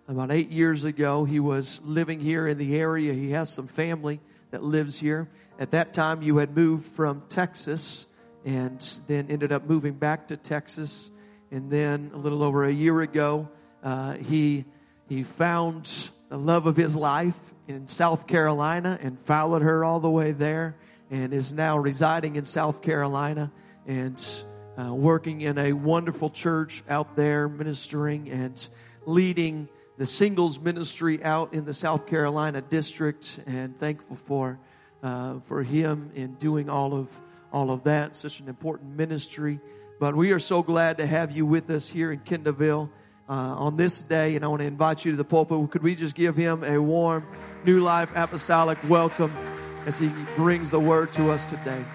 About 8 years ago, he was living here in the area. He has some family that lives here. At that time, you had moved from Texas and then ended up moving back to Texas. And then a little over a year ago, he found the love of his life in South Carolina and followed her all the way there, and is now residing in South Carolina and working in a wonderful church out there, ministering and leading the singles ministry out in the South Carolina district, and thankful for him in doing all of that. Such an important ministry. But we are so glad to have you with us here in Kendallville on this day, and I want to invite you to the pulpit. Could we just give him a warm New Life Apostolic welcome as he brings the word to us today?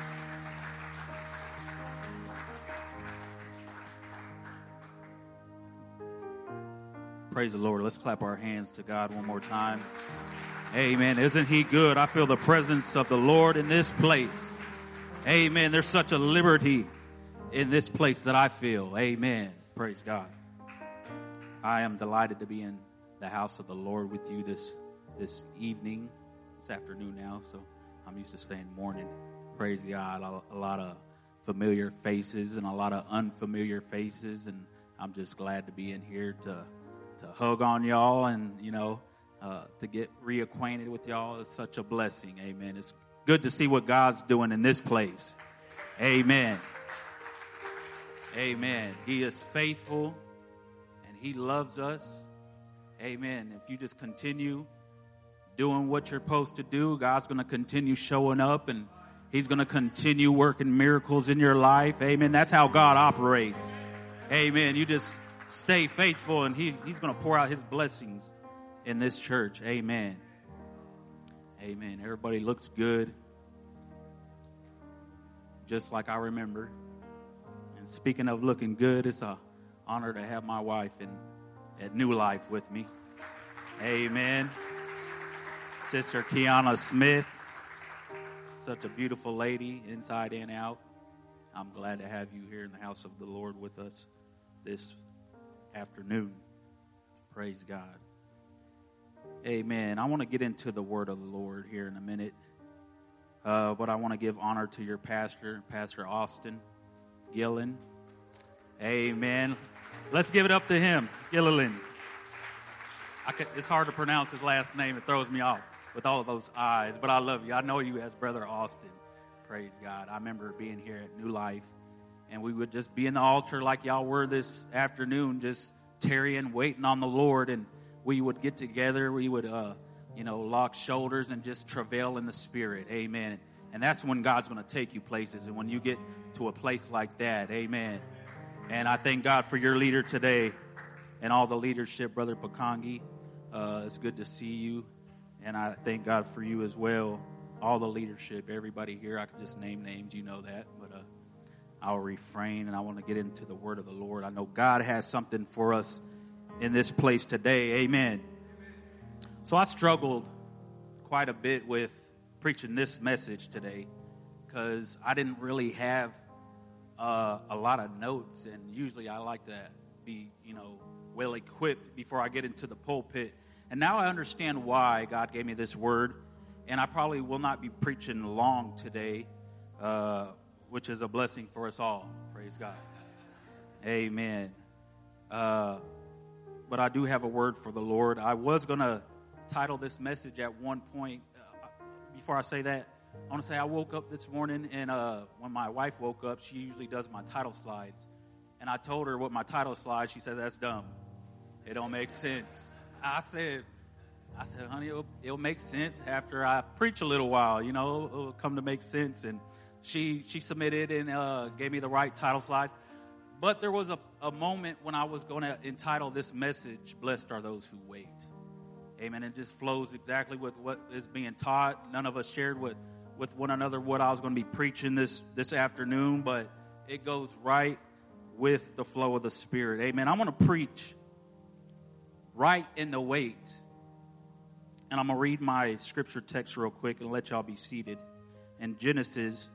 Praise the Lord. Let's clap our hands to God one more time. Amen. Isn't he good? I feel the presence of the Lord in this place. Amen. There's such a liberty in this place that I feel. Amen. Praise God. I am delighted to be in the house of the Lord with you this evening. It's afternoon now, so I'm used to saying morning. Praise God. A lot of familiar faces and a lot of unfamiliar faces, and I'm just glad to be in here to hug on y'all and, to get reacquainted with y'all. Is such a blessing. Amen. It's good to see what God's doing in this place. Amen. Amen. He is faithful and he loves us. Amen. If you just continue doing what you're supposed to do, God's going to continue showing up and he's going to continue working miracles in your life. Amen. That's how God operates. Amen. You just stay faithful and he's going to pour out his blessings in this church. Amen. Amen. Everybody looks good, just like I remember. And speaking of looking good, it's an honor to have my wife at New Life with me. Amen. Sister Kiana Smith, such a beautiful lady inside and out. I'm glad to have you here in the house of the Lord with us this afternoon. Praise God. Amen. I want to get into the word of the Lord here in a minute. But I want to give honor to your pastor, Pastor Austin Gillen. Amen. Let's give it up to him, Gilliland. It's hard to pronounce his last name. It throws me off with all of those I's. But I love you. I know you as Brother Austin. Praise God. I remember being here at New Life, and we would just be in the altar like y'all were this afternoon, just tarrying, waiting on the Lord. And we would get together. We would, lock shoulders and just travail in the Spirit. Amen. And that's when God's going to take you places. And when you get to a place like that, amen. And I thank God for your leader today and all the leadership, Brother Pakangi. It's good to see you. And I thank God for you as well. All the leadership, everybody here. I could just name names, you know that. But I'll refrain, and I want to get into the word of the Lord. I know God has something for us in this place today. Amen. So I struggled quite a bit with preaching this message today because I didn't really have a lot of notes, and usually I like to be, well equipped before I get into the pulpit. And now I understand why God gave me this word, and I probably will not be preaching long today, which is a blessing for us all. Praise God. Amen. But I do have a word for the Lord. I was going to title this message at one point. Before I say that, I want to say I woke up this morning, and when my wife woke up, she usually does my title slides. And I told her what my title slide. She said, "That's dumb. It don't make sense." I said, honey, it'll make sense after I preach a little while. It'll come to make sense. And she submitted and gave me the right title slide. But there was a moment when I was going to entitle this message, "Blessed Are Those Who Wait." Amen. It just flows exactly with what is being taught. None of us shared with one another what I was going to be preaching this afternoon, but it goes right with the flow of the Spirit. Amen. I want to preach right in the wait. And I'm going to read my scripture text real quick and let y'all be seated. In Genesis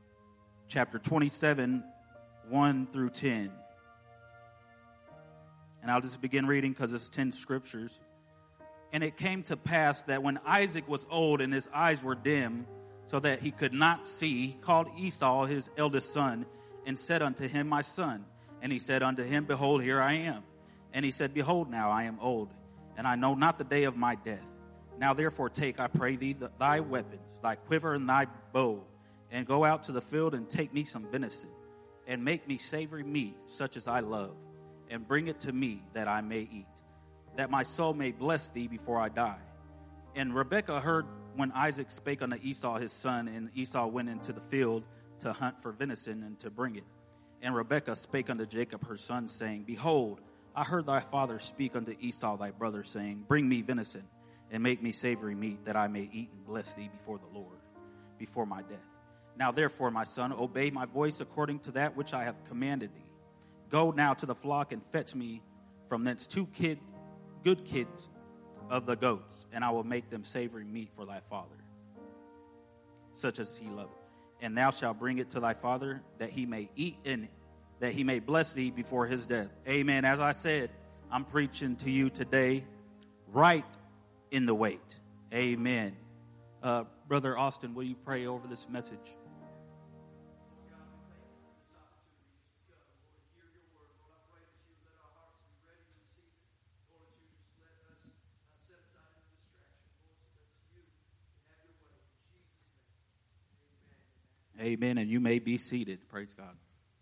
chapter 27, 1 through 10. And I'll just begin reading because it's 10 scriptures. And it came to pass that when Isaac was old and his eyes were dim, so that he could not see, he called Esau his eldest son, and said unto him, My son. And he said unto him, Behold, here I am. And he said, Behold, now I am old, and I know not the day of my death. Now therefore take, I pray thee, thy weapons, thy quiver and thy bow, and go out to the field and take me some venison, and make me savory meat, such as I love, and bring it to me that I may eat, that my soul may bless thee before I die. And Rebekah heard when Isaac spake unto Esau his son, and Esau went into the field to hunt for venison and to bring it. And Rebekah spake unto Jacob her son, saying, Behold, I heard thy father speak unto Esau thy brother, saying, Bring me venison, and make me savory meat, that I may eat and bless thee before the Lord, before my death. Now therefore, my son, obey my voice according to that which I have commanded thee. Go now to the flock and fetch me from thence good kids of the goats, and I will make them savory meat for thy father, such as he loveth. And thou shalt bring it to thy father, that he may eat in it, that he may bless thee before his death. Amen. As I said, I'm preaching to you today, right in the wait. Amen. Brother Austin, will you pray over this message? Amen. And you may be seated. Praise God.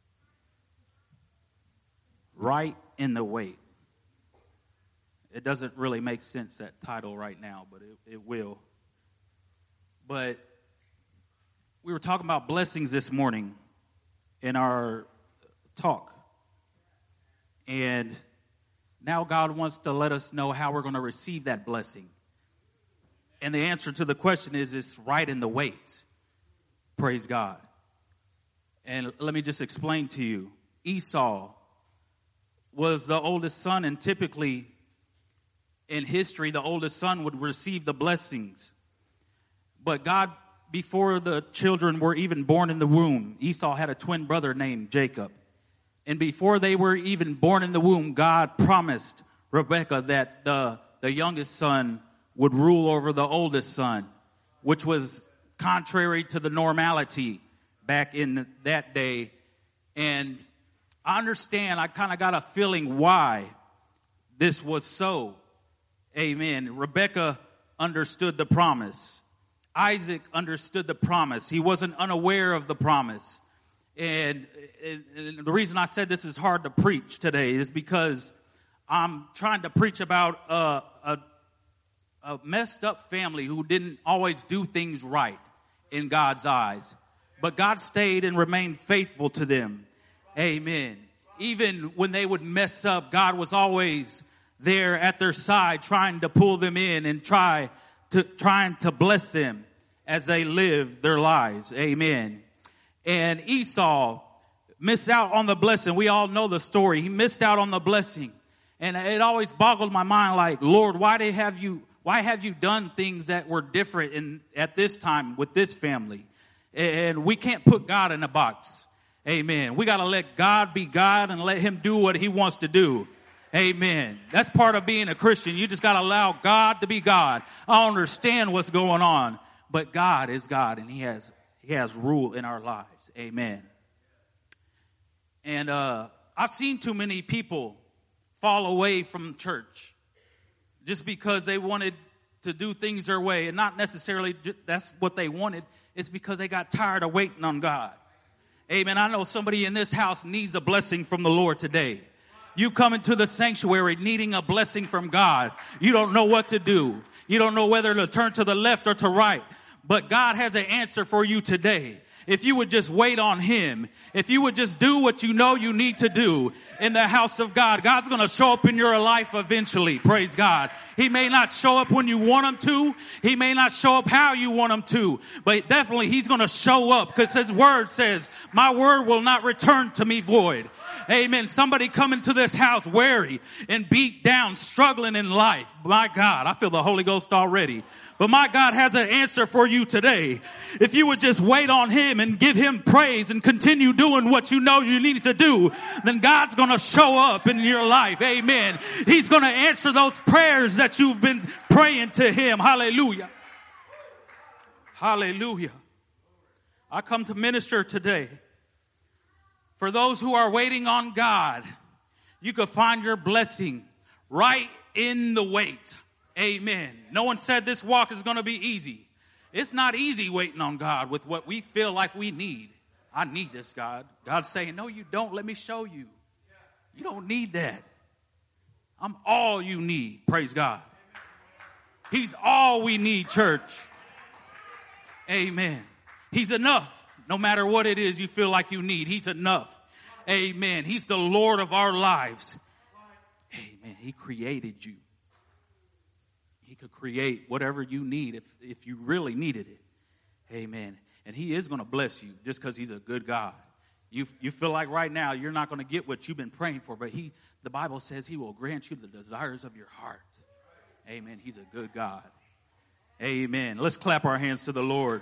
Right in the wait. It doesn't really make sense, that title right now, but it will. But we were talking about blessings this morning in our talk. And now God wants to let us know how we're going to receive that blessing. And the answer to the question is, it's right in the wait. Praise God. And let me just explain to you. Esau was the oldest son, and typically in history, the oldest son would receive the blessings. But God, before the children were even born in the womb, Esau had a twin brother named Jacob. And before they were even born in the womb, God promised Rebekah that the youngest son would rule over the oldest son, which was contrary to the normality back in that day. And I understand, I kind of got a feeling why this was so. Amen. Rebekah understood the promise. Isaac understood the promise. He wasn't unaware of the promise. And the reason I said this is hard to preach today is because I'm trying to preach about a messed up family who didn't always do things right in God's eyes. But God stayed and remained faithful to them. Amen. Even when they would mess up, God was always there at their side, trying to pull them in and trying to bless them as they live their lives. Amen. And Esau missed out on the blessing. We all know the story. He missed out on the blessing. And it always boggled my mind, like, Lord, why have you done things that were different at this time with this family? And we can't put God in a box. Amen. We got to let God be God and let him do what he wants to do. Amen. That's part of being a Christian. You just got to allow God to be God. I understand what's going on, but God is God, and he has rule in our lives. Amen. And I've seen too many people fall away from church just because they wanted to do things their way, and not necessarily that's what they wanted. It's because they got tired of waiting on God. Amen. I know somebody in this house needs a blessing from the Lord today. You come into the sanctuary needing a blessing from God. You don't know what to do. You don't know whether to turn to the left or to right. But God has an answer for you today. If you would just wait on him, if you would just do what you know you need to do in the house of God, God's going to show up in your life eventually. Praise God. He may not show up when you want him to. He may not show up how you want him to, but definitely he's going to show up, because his word says, my word will not return to me void. Amen. Somebody come into this house weary and beat down, struggling in life. My God, I feel the Holy Ghost already. But my God has an answer for you today. If you would just wait on him him and give him praise and continue doing what you know you need to do, then God's going to show up in your life. Amen. He's going to answer those prayers that you've been praying to him. Hallelujah. Hallelujah. I come to minister today. For those who are waiting on God, you can find your blessing right in the wait. Amen. No one said this walk is going to be easy. It's not easy waiting on God with what we feel like we need. I need this, God. God's saying, no, you don't. Let me show you. You don't need that. I'm all you need. Praise God. He's all we need, church. Amen. He's enough. No matter what it is you feel like you need, he's enough. Amen. He's the Lord of our lives. Amen. He created you. He could create whatever you need if you really needed it. Amen. And he is going to bless you just because he's a good God. You feel like right now you're not going to get what you've been praying for, but the Bible says he will grant you the desires of your heart. Amen. He's a good God. Amen. Let's clap our hands to the Lord.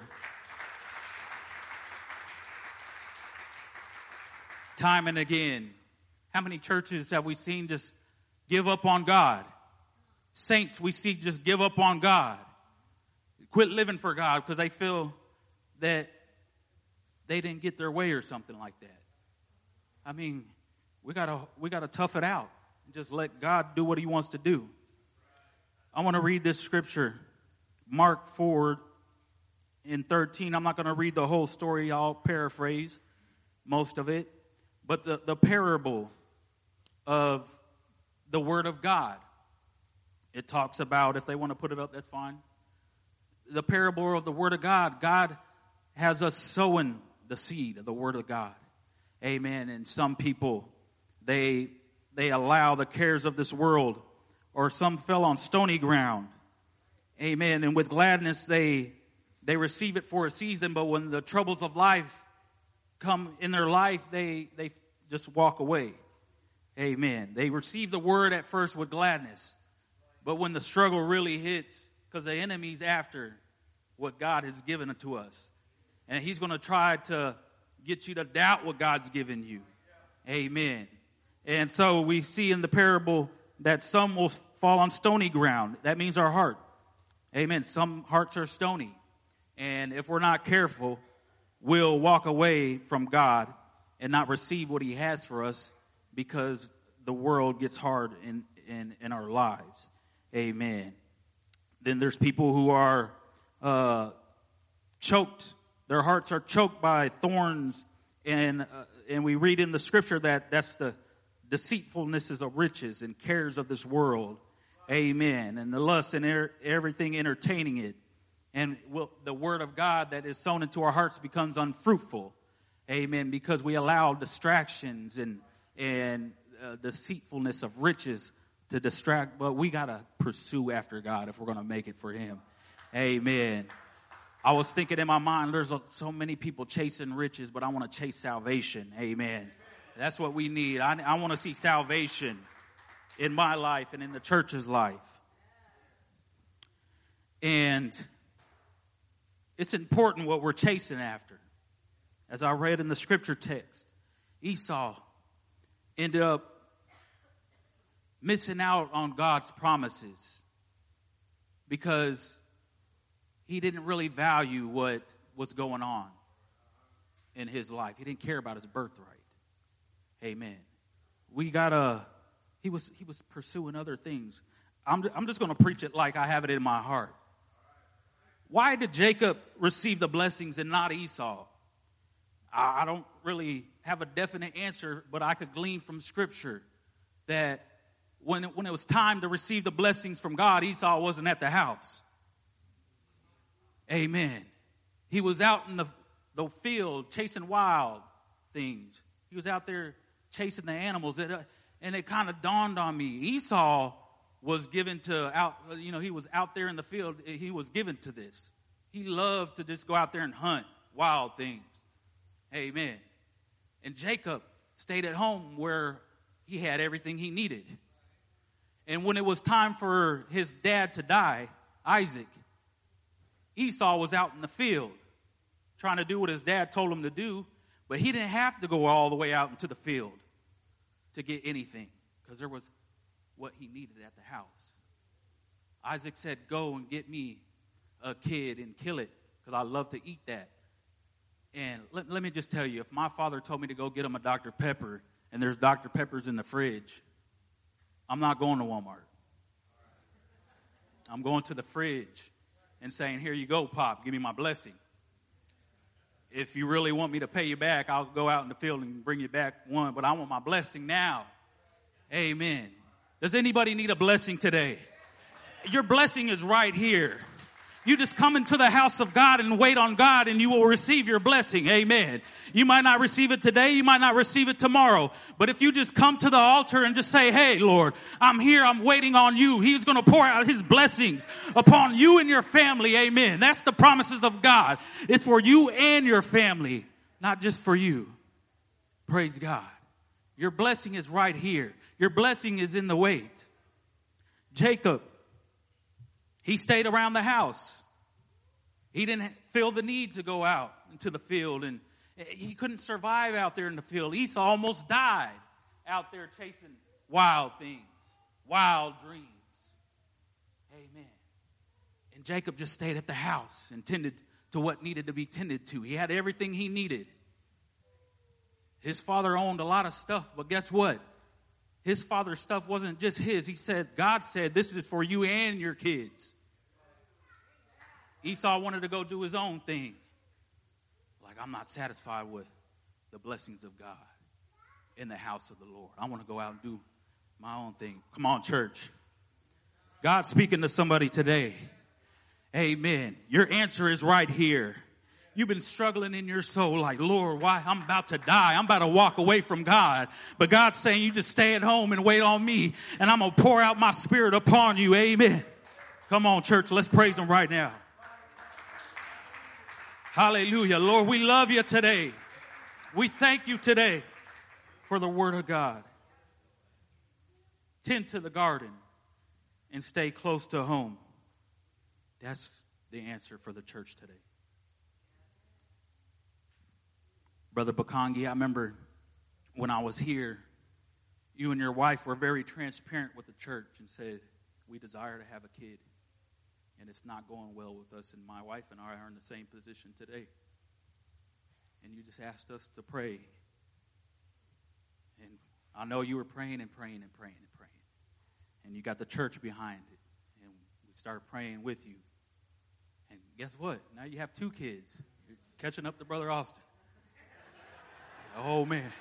Time and again, how many churches have we seen just give up on God? Saints we see just give up on God. Quit living for God because they feel that they didn't get their way or something like that. I mean, we gotta tough it out and just let God do what he wants to do. I want to read this scripture, Mark 4:13. I'm not going to read the whole story. I'll paraphrase most of it. But the parable of the Word of God. It talks about, if they want to put it up, that's fine. The parable of the Word of God. God has us sowing the seed of the Word of God. Amen. And some people, they allow the cares of this world, or some fell on stony ground. Amen. And with gladness, they receive it for a season, but when the troubles of life come in their life, they just walk away. Amen. They receive the word at first with gladness, but when the struggle really hits, because the enemy's after what God has given to us, and he's going to try to get you to doubt what God's given you. Amen. And so we see in the parable that some will fall on stony ground. That means our heart. Amen. Some hearts are stony, and if we're not careful, we'll walk away from God and not receive what he has for us because the world gets hard in our lives. Amen. Then there's people who are choked. Their hearts are choked by thorns. And we read in the scripture that that's the deceitfulnesses of riches and cares of this world. Amen. And the lust and everything entertaining it. And the word of God that is sown into our hearts becomes unfruitful. Amen. Because we allow distractions and deceitfulness of riches to distract. But we got to pursue after God if we're going to make it for him. Amen. I was thinking in my mind, there's so many people chasing riches, but I want to chase salvation. Amen. That's what we need. I want to see salvation in my life and in the church's life. And it's important what we're chasing after. As I read in the scripture text, Esau ended up missing out on God's promises because he didn't really value what was going on in his life. He didn't care about his birthright. Amen. He was pursuing other things. I'm just going to preach it like I have it in my heart. Why did Jacob receive the blessings and not Esau? I don't really have a definite answer, but I could glean from Scripture that when it was time to receive the blessings from God, Esau wasn't at the house. Amen. He was out in the field chasing wild things. He was out there chasing the animals. And it kind of dawned on me. Esau was given he was out there in the field. He was given to this. He loved to just go out there and hunt wild things. Amen. And Jacob stayed at home where he had everything he needed. And when it was time for his dad to die, Isaac, Esau was out in the field. trying to do what his dad told him to do, but he didn't have to go all the way out into the field to get anything because there was what he needed at the house. Isaac said, go and get me a kid and kill it because I love to eat that. And let me just tell you, if my father told me to go get him a Dr. Pepper and there's Dr. Peppers in the fridge, I'm not going to Walmart. I'm going to the fridge and saying, here you go, Pop, give me my blessing. If you really want me to pay you back, I'll go out in the field and bring you back one, but I want my blessing now. Amen. Does anybody need a blessing today? Your blessing is right here. You just come into the house of God and wait on God and you will receive your blessing. Amen. You might not receive it today. You might not receive it tomorrow. But if you just come to the altar and just say, hey, Lord, I'm here. I'm waiting on you. He's going to pour out his blessings upon you and your family. Amen. That's the promises of God. It's for you and your family, not just for you. Praise God. Your blessing is right here. Your blessing is in the wait. Jacob, he stayed around the house. He didn't feel the need to go out into the field, and he couldn't survive out there in the field. Esau almost died out there chasing wild things, wild dreams. Amen. And Jacob just stayed at the house and tended to what needed to be tended to. He had everything he needed. His father owned a lot of stuff, but guess what? His father's stuff wasn't just his. God said, this is for you and your kids. Esau wanted to go do his own thing. Like, I'm not satisfied with the blessings of God in the house of the Lord. I want to go out and do my own thing. Come on, church. God's speaking to somebody today. Amen. Your answer is right here. You've been struggling in your soul like, Lord, why? I'm about to die. I'm about to walk away from God. But God's saying you just stay at home and wait on me, and I'm going to pour out my spirit upon you. Amen. Come on, church. Let's praise him right now. Hallelujah. Lord, we love you today. We thank you today for the word of God. Tend to the garden and stay close to home. That's the answer for the church today. Brother Bakangi, I remember when I was here, you and your wife were very transparent with the church and said, we desire to have a kid, and it's not going well with us, and my wife and I are in the same position today. And you just asked us to pray. And I know you were praying and praying and praying and praying. And you got the church behind it, and we started praying with you. And guess what? Now you have 2 kids. You're catching up to Brother Austin. Oh, man.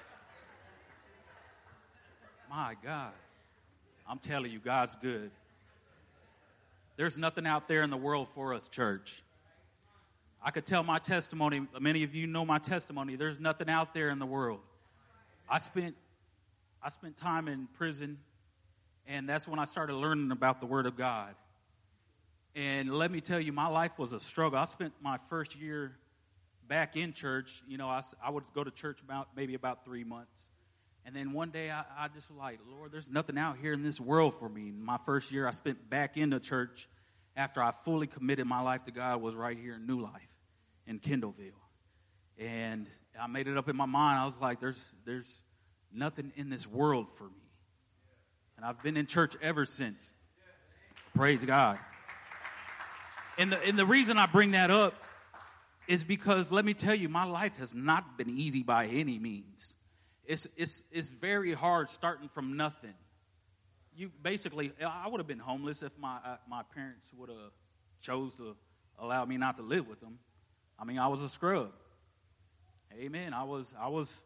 My God. I'm telling you, God's good. There's nothing out there in the world for us, church. I could tell my testimony. Many of you know my testimony. There's nothing out there in the world. I spent time in prison, and that's when I started learning about the Word of God. And let me tell you, my life was a struggle. I spent my first year back in church. You know, I would go to church maybe about 3 months. And then one day I just was like, Lord, there's nothing out here in this world for me. And my first year I spent back into church after I fully committed my life to God was right here in New Life in Kendallville. And I made it up in my mind. I was like, there's nothing in this world for me. And I've been in church ever since. Praise God. And the reason I bring that up is because, let me tell you, my life has not been easy by any means. It's very hard starting from nothing. You basically, I would have been homeless if my parents would have chose to allow me not to live with them. I mean, I was a scrub. Amen. I was,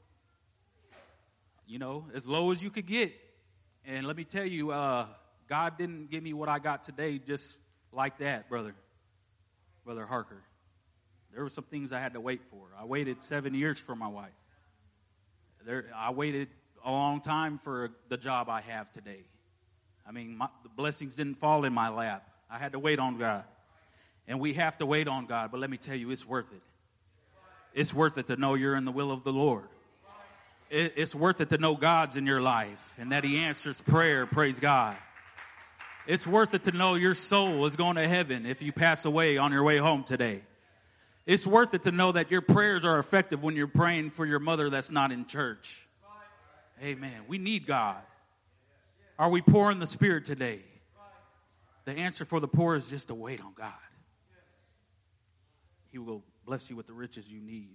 you know, as low as you could get. And let me tell you, God didn't give me what I got today just like that, Brother Harker. There were some things I had to wait for. I waited 7 years for my wife. I waited a long time for the job I have today. I mean, the blessings didn't fall in my lap. I had to wait on God. And we have to wait on God, but let me tell you, it's worth it. It's worth it to know you're in the will of the Lord. It's worth it to know God's in your life and that he answers prayer, praise God. It's worth it to know your soul is going to heaven if you pass away on your way home today. It's worth it to know that your prayers are effective when you're praying for your mother that's not in church. Amen. We need God. Are we poor in the Spirit today? The answer for the poor is just to wait on God. He will bless you with the riches you need.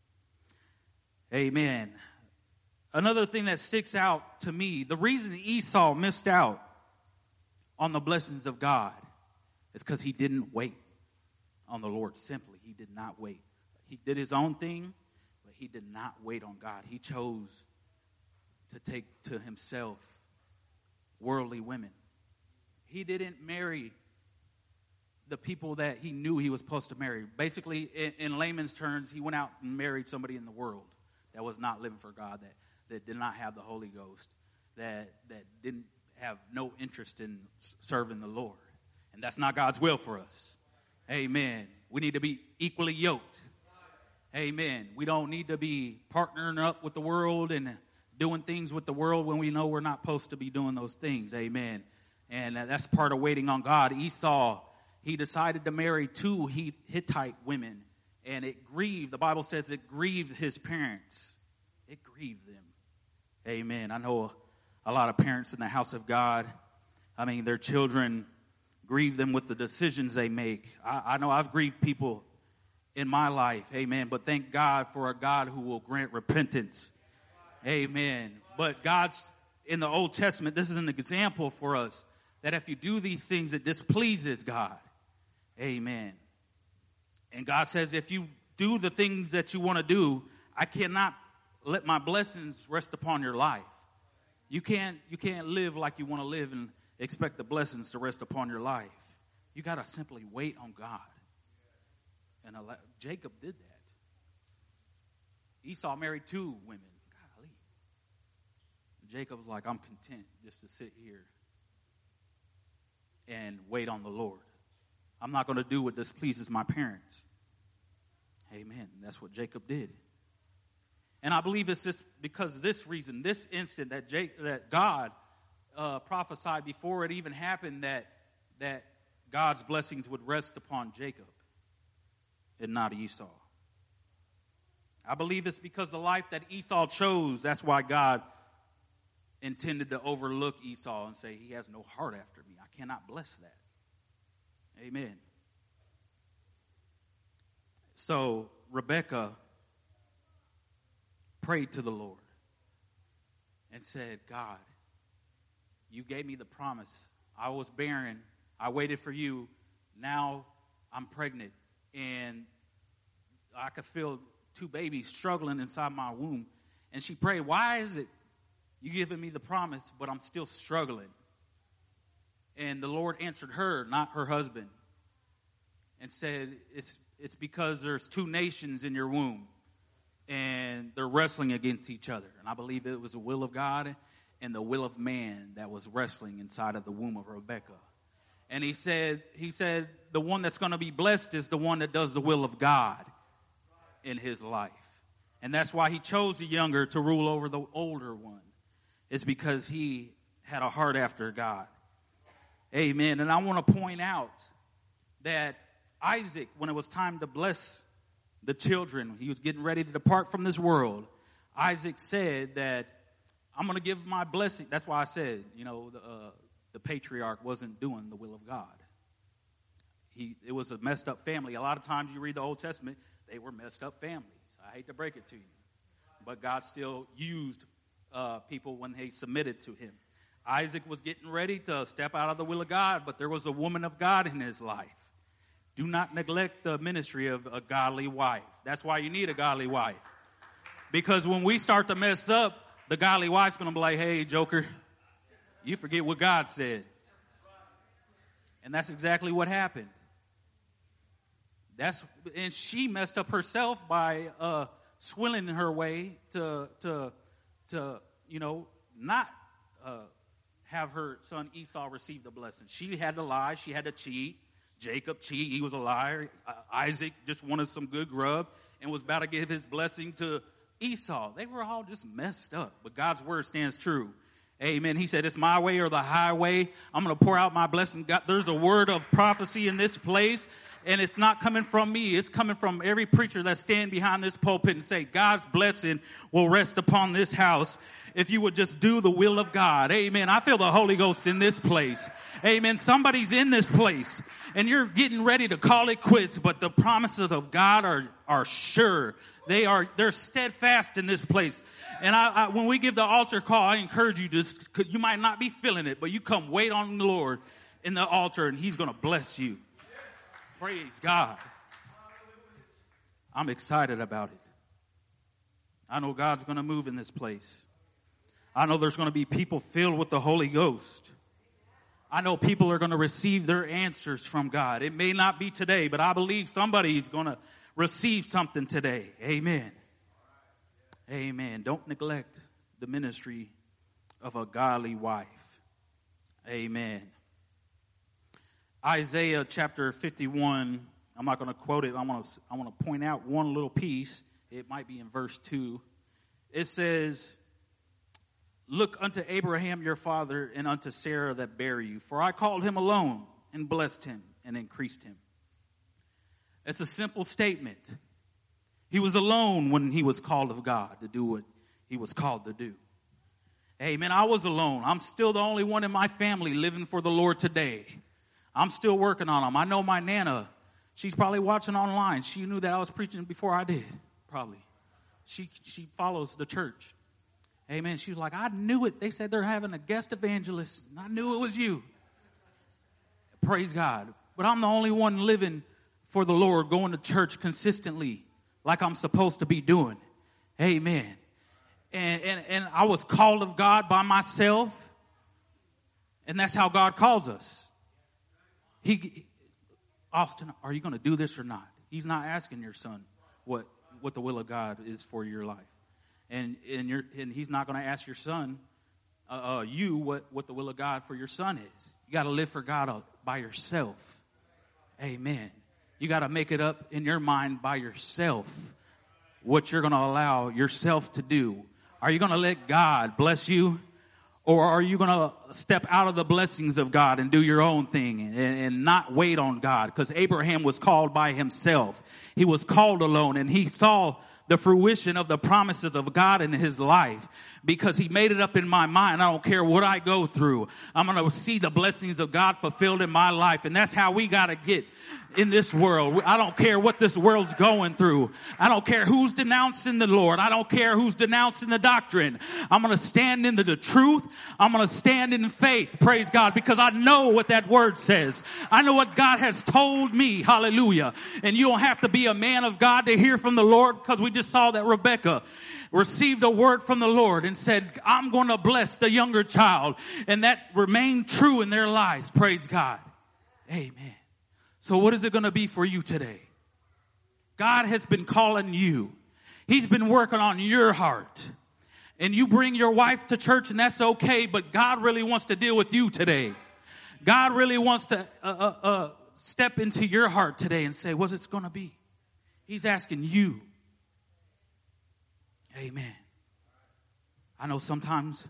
Amen. Another thing that sticks out to me, the reason Esau missed out on the blessings of God is because he didn't wait on the Lord. Simply, he did not wait. He did his own thing, but he did not wait on God. He chose to take to himself worldly women. He didn't marry the people that he knew he was supposed to marry. Basically, in layman's terms, he went out and married somebody in the world that was not living for God, that did not have the Holy Ghost, that didn't have no interest in serving the Lord. And that's not God's will for us. Amen. We need to be equally yoked. Amen. We don't need to be partnering up with the world and doing things with the world when we know we're not supposed to be doing those things. Amen. And that's part of waiting on God. Esau, he decided to marry 2 Hittite women, and it grieved. The Bible says it grieved his parents. It grieved them. Amen. I know a lot of parents in the house of God, I mean, their children grieve them with the decisions they make. I know I've grieved people in my life. Amen. But thank God for a God who will grant repentance. Amen. But God's, in the Old Testament, this is an example for us that if you do these things, it displeases God. Amen. And God says, if you do the things that you want to do, I cannot let my blessings rest upon your life. You can't live like you want to live and expect the blessings to rest upon your life. You got to simply wait on God. And Jacob did that. Esau married 2 women. Golly. Jacob was like, I'm content just to sit here and wait on the Lord. I'm not going to do what displeases my parents. Amen. That's what Jacob did. And I believe it's just because of this reason, this instant that God prophesied before it even happened that God's blessings would rest upon Jacob and not Esau. I believe it's because the life that Esau chose, that's why God intended to overlook Esau and say, he has no heart after me. I cannot bless that. Amen. So Rebekah prayed to the Lord and said, God, you gave me the promise. I was barren. I waited for you. Now I'm pregnant. And I could feel 2 babies struggling inside my womb. And she prayed, why is it you giving me the promise, but I'm still struggling? And the Lord answered her, not her husband, and said, it's because there's 2 nations in your womb, and they're wrestling against each other. And I believe it was the will of God and the will of man that was wrestling inside of the womb of Rebekah. And he said, the one that's going to be blessed is the one that does the will of God in his life. And that's why he chose the younger to rule over the older one. It's because he had a heart after God. Amen. And I want to point out that Isaac, when it was time to bless the children, he was getting ready to depart from this world. Isaac said that I'm going to give my blessing. That's why I said, the patriarch wasn't doing the will of God. It was a messed up family. A lot of times you read the Old Testament, they were messed up families. I hate to break it to you. But God still used people when they submitted to him. Isaac was getting ready to step out of the will of God, but there was a woman of God in his life. Do not neglect the ministry of a godly wife. That's why you need a godly wife. Because when we start to mess up, the godly wife's going to be like, hey, joker, you forget what God said. And that's exactly what happened. And she messed up herself by swilling her way to not have her son Esau receive the blessing. She had to lie. She had to cheat. Jacob cheated. He was a liar. Isaac just wanted some good grub and was about to give his blessing to Esau. They were all just messed up. But God's word stands true. Amen. He said, it's my way or the highway. I'm going to pour out my blessing. God, there's a word of prophecy in this place And it's not coming from me. It's coming from every preacher that stand behind this pulpit and say, God's blessing will rest upon this house if you would just do the will of God. Amen. I feel the Holy Ghost in this place. Amen. Somebody's in this place and you're getting ready to call it quits, but the promises of God are sure. They're steadfast in this place. And when we give the altar call, I encourage you you might not be feeling it, but you come wait on the Lord in the altar and he's going to bless you. Praise God. I'm excited about it. I know God's going to move in this place. I know there's going to be people filled with the Holy Ghost. I know people are going to receive their answers from God. It may not be today, but I believe somebody's going to receive something today. Amen. Amen. Don't neglect the ministry of a godly wife. Amen. Isaiah chapter 51, I'm not going to quote it. I want to point out one little piece. It might be in verse 2. It says, look unto Abraham your father and unto Sarah that bare you. For I called him alone and blessed him and increased him. It's a simple statement. He was alone when he was called of God to do what he was called to do. Amen. I was alone. I'm still the only one in my family living for the Lord today. I'm still working on them. I know my Nana, she's probably watching online. She knew that I was preaching before I did, probably. She follows the church. Amen. She was like, I knew it. They said they're having a guest evangelist, and I knew it was you. Praise God. But I'm the only one living for the Lord, going to church consistently like I'm supposed to be doing. Amen. And I was called of God by myself, and that's how God calls us. Austin, are you going to do this or not? He's not asking your son what the will of God is for your life. And he's not going to ask your son, what the will of God for your son is. You got to live for God by yourself. Amen. You got to make it up in your mind by yourself what you're going to allow yourself to do. Are you going to let God bless you? Or are you going to step out of the blessings of God and do your own thing and not wait on God? Because Abraham was called by himself. He was called alone, and he saw the fruition of the promises of God in his life, because he made it up in my mind. I don't care what I go through. I'm going to see the blessings of God fulfilled in my life. And that's how we got to get in this world. I don't care what this world's going through. I don't care who's denouncing the Lord. I don't care who's denouncing the doctrine. I'm going to stand into the truth. I'm going to stand in faith. Praise God. Because I know what that word says. I know what God has told me. Hallelujah. And you don't have to be a man of God to hear from the Lord, because we just saw that Rebecca received a word from the Lord and said, I'm going to bless the younger child. And that remained true in their lives. Praise God. Amen. So what is it going to be for you today? God has been calling you. He's been working on your heart. And you bring your wife to church, and that's okay, but God really wants to deal with you today. God really wants to step into your heart today and say, what's it going to be? He's asking you. Amen. I know sometimes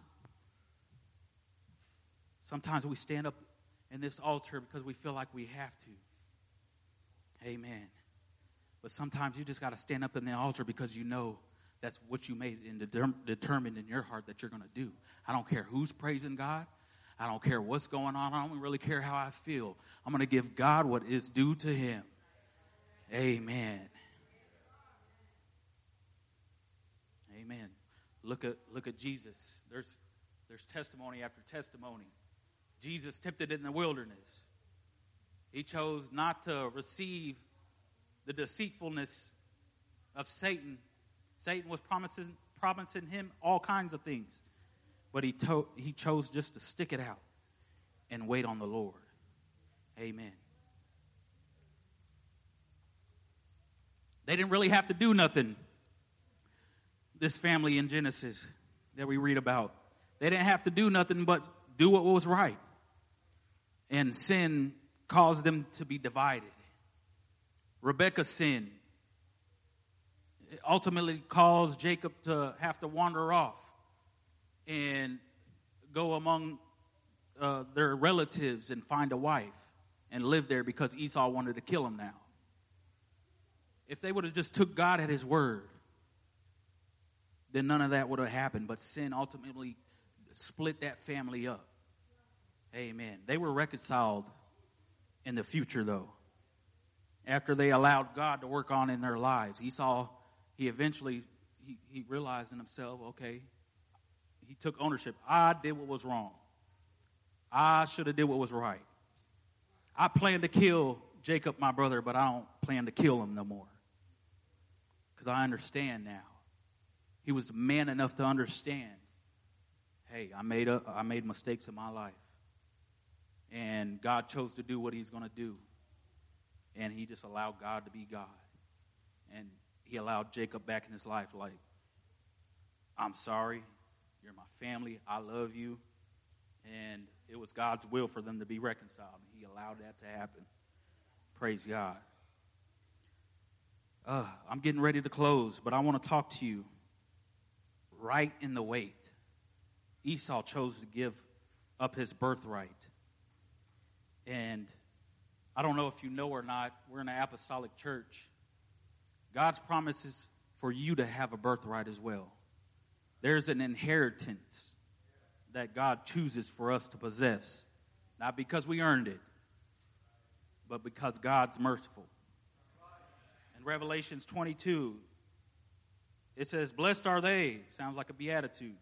we stand up in this altar because we feel like we have to. Amen. But sometimes you just got to stand up in the altar because you know that's what you made and determined in your heart that you're going to do. I don't care who's praising God. I don't care what's going on. I don't really care how I feel. I'm going to give God what is due to him. Amen. Amen. Look at Jesus. There's testimony after testimony. Jesus tempted in the wilderness. He chose not to receive the deceitfulness of Satan. Satan was promising him all kinds of things. But he chose just to stick it out and wait on the Lord. Amen. They didn't really have to do nothing. This family in Genesis that we read about. They didn't have to do nothing but do what was right. And sin caused them to be divided. Rebekah's sin ultimately caused Jacob to have to wander off and go among their relatives and find a wife and live there because Esau wanted to kill him now. if they would have just took God at his word, then none of that would have happened. But sin ultimately split that family up. Amen. They were reconciled in the future, though. After they allowed God to work on in their lives, he eventually realized in himself, okay, he took ownership. I did what was wrong. I should have did what was right. I planned to kill Jacob, my brother, but I don't plan to kill him no more. Because I understand now. He was man enough to understand, hey, I made mistakes in my life. And God chose to do what he's going to do. And he just allowed God to be God. And he allowed Jacob back in his life like, I'm sorry. You're my family. I love you. And it was God's will for them to be reconciled. And he allowed that to happen. Praise God. I'm getting ready to close, but I want to talk to you right in the wait. Esau chose to give up his birthright. And I don't know if you know or not, we're in an apostolic church. God's promise is for you to have a birthright as well. There's an inheritance that God chooses for us to possess. Not because we earned it, but because God's merciful. In Revelations 22, it says, blessed are they, sounds like a beatitude,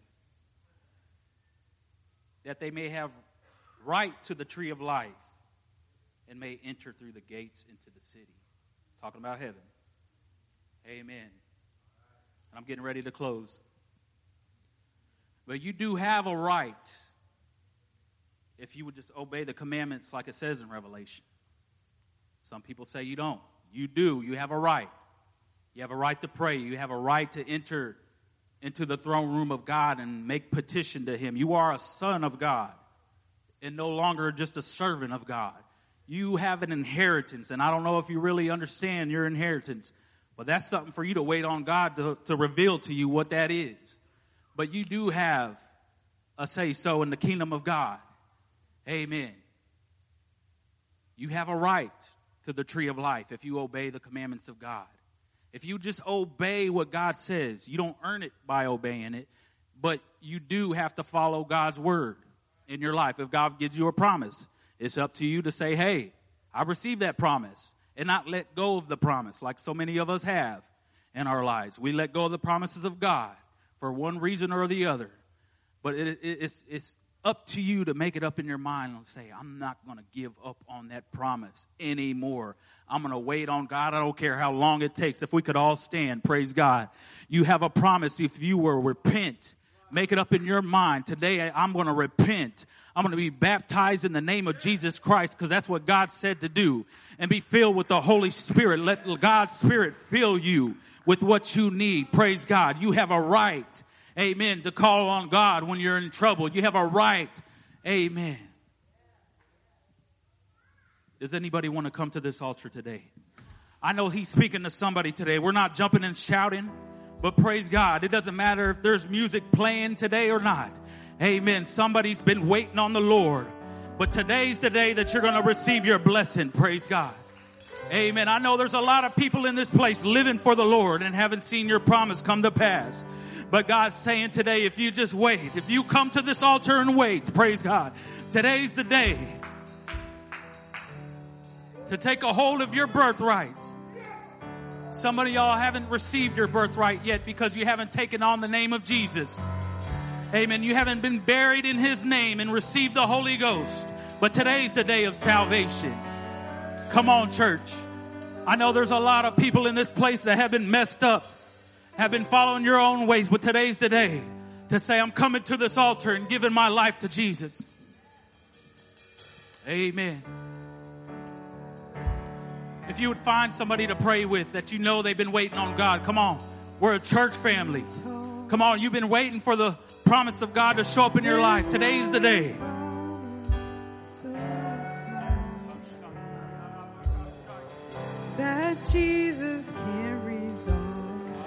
that they may have right to the tree of life and may enter through the gates into the city. Talking about heaven. Amen. And I'm getting ready to close. But you do have a right if you would just obey the commandments like it says in Revelation. Some people say you don't. You do. You have a right. You have a right to pray. You have a right to enter into the throne room of God and make petition to him. You are a son of God and no longer just a servant of God. You have an inheritance, and I don't know if you really understand your inheritance, but that's something for you to wait on God to reveal to you what that is. But you do have a say-so in the kingdom of God. Amen. You have a right to the tree of life if you obey the commandments of God. If you just obey what God says, you don't earn it by obeying it, but you do have to follow God's word in your life. If God gives you a promise, it's up to you to say, hey, I received that promise, and not let go of the promise like so many of us have in our lives. We let go of the promises of God for one reason or the other. But it's up to you to make it up in your mind and say, I'm not going to give up on that promise anymore. I'm going to wait on God. I don't care how long it takes. If we could all stand, praise God. You have a promise if you will repent. Make it up in your mind. Today, I'm going to repent. I'm going to be baptized in the name of Jesus Christ because that's what God said to do. And be filled with the Holy Spirit. Let God's Spirit fill you with what you need. Praise God. You have a right, amen, to call on God when you're in trouble. You have a right, amen. Does anybody want to come to this altar today? I know he's speaking to somebody today. We're not jumping and shouting. But praise God, it doesn't matter if there's music playing today or not. Amen. Somebody's been waiting on the Lord. But today's the day that you're going to receive your blessing. Praise God. Amen. I know there's a lot of people in this place living for the Lord and haven't seen your promise come to pass. But God's saying today, if you just wait, if you come to this altar and wait, praise God, today's the day to take a hold of your birthright. Some of y'all haven't received your birthright yet because you haven't taken on the name of Jesus. Amen. You haven't been buried in his name and received the Holy Ghost. But today's the day of salvation. Come on, church. I know there's a lot of people in this place that have been messed up, have been following your own ways. But today's the day to say, I'm coming to this altar and giving my life to Jesus. Amen. If you would find somebody to pray with that you know they've been waiting on God, come on. We're a church family. Come on, you've been waiting for the promise of God to show up in your life. Today's the day. That Jesus can